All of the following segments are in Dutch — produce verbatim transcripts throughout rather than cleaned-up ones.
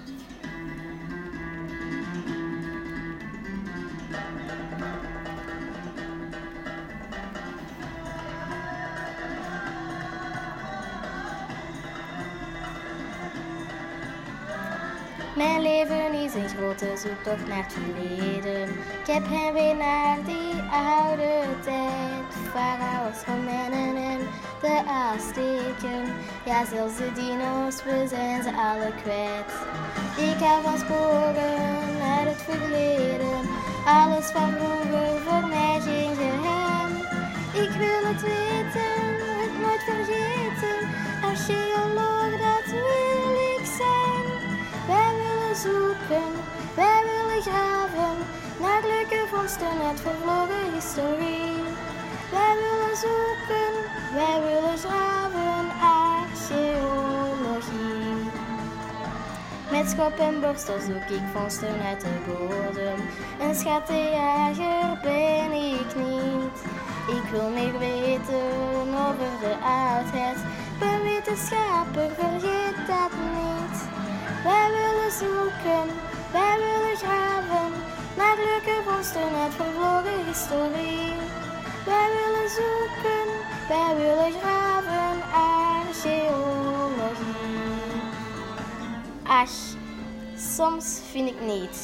Mijn leven is een grote zoektocht naar het verleden. Ik heb heimwee naar die oude tijd. Farao's, Romeinen en de Azteken. Ja, zelfs de dino's, we zijn ze alle kwijt. Ik hou van sporen uit het verleden. Alles van vroeger voor mij geen geheim. Ik wil het weten, het nooit vergeten. Archeoloog, dat wil ik zijn. Wij willen zoeken, wij willen graven naar leuke vondsten uit vervlogen historie. Wij willen zoeken, wij willen graven, archeologie. Met schop en borstel zoek ik vondsten uit de bodem. Een schattenjager ben ik niet. Ik wil meer weten over de oudheid. Een wetenschapper, vergeet dat niet. Wij willen zoeken, wij willen graven naar leuke vondsten uit vervlogen historie. Wij willen zoeken, wij willen graven, archeologie. Ach, soms vind ik niets.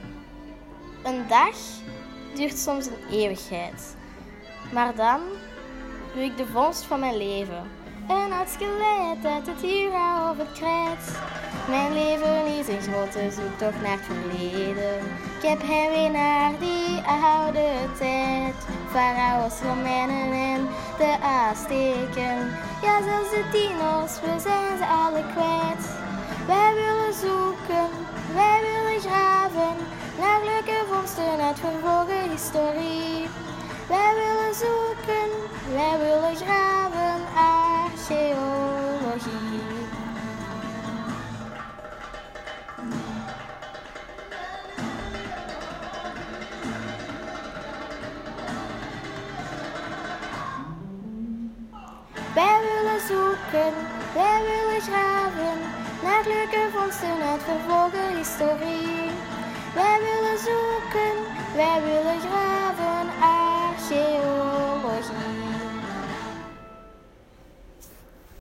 Een dag duurt soms een eeuwigheid. Maar dan doe ik de vondst van mijn leven. Een oud skelet uit het Jura of het krijt. Mijn leven is een grote zoektocht naar het verleden. Ik heb heimwee naar die oude tijd. Farao's, Romeinen en de Azteken. Ja, zelfs de dino's, we zijn ze alle kwijt. Wij willen zoeken, wij willen graven naar leuke vondsten uit vervlogen historie. Wij willen zoeken, wij willen graven, archeologie. Wij willen zoeken, wij willen graven naar leuke vondsten uit vervlogen historie. Wij willen zoeken, wij willen graven, archeologie.